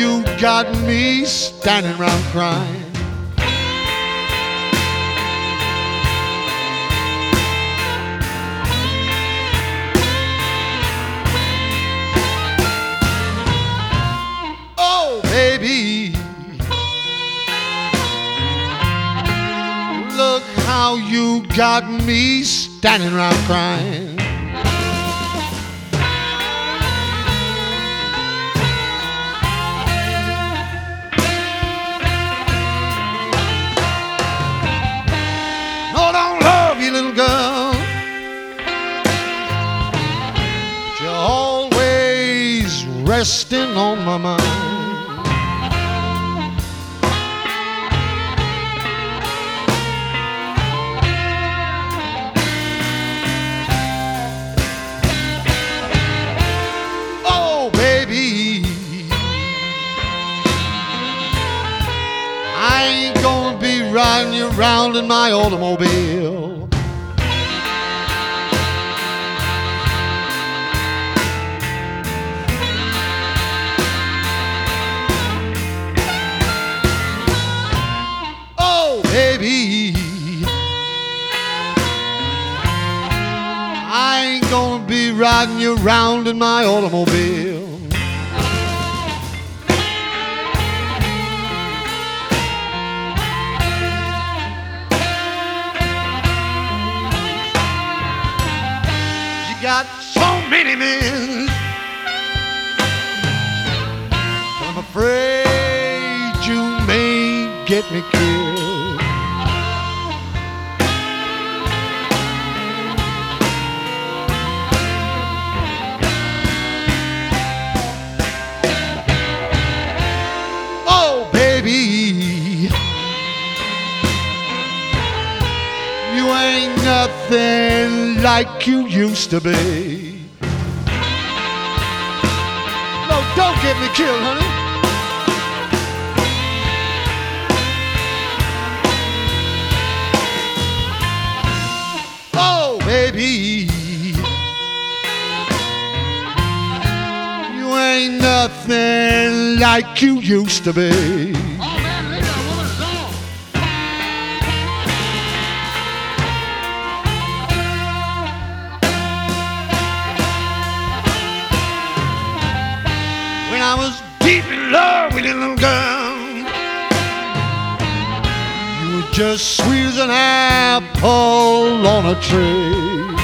you got me standing around crying. Oh, baby, look how you got me standing around crying. Little girl, but you're always resting on my mind. Oh, baby, I ain't gonna be riding you around in my automobile. Baby, I ain't gonna be riding you around in my automobile. You got so many men, I'm afraid you may get me killed. Baby, you ain't nothing like you used to be. No, don't get me killed, honey. Oh, baby, you ain't nothing like you used to be. When I was deep in love with a little girl, you were just sweet as an apple on a tree.